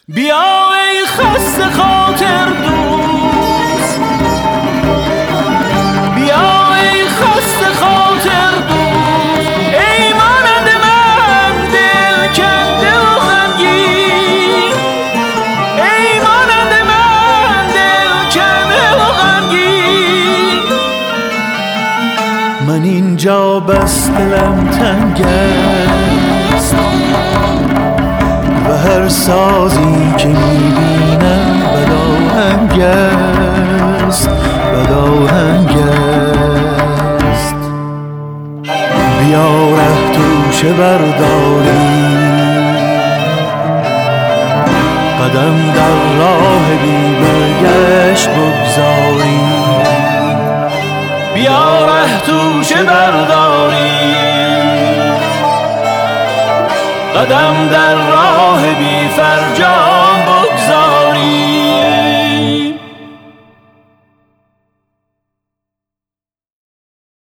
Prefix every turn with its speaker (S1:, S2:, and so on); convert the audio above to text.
S1: بیا ای خسته خاطر دوست، بیا ای خسته خاطر دوست، ای مانند من دل کنده و غمگین، ای مانند من دل کنده و غمگین. من اینجا بس دلم تنگ است و هر سازی که میبینم بداهنگ است، بداهنگ است. بیا ره توشه برداری، قدم در راه بی برگشت بگذاری. بیا ره توشه برداری، قدم در راه بی فرجام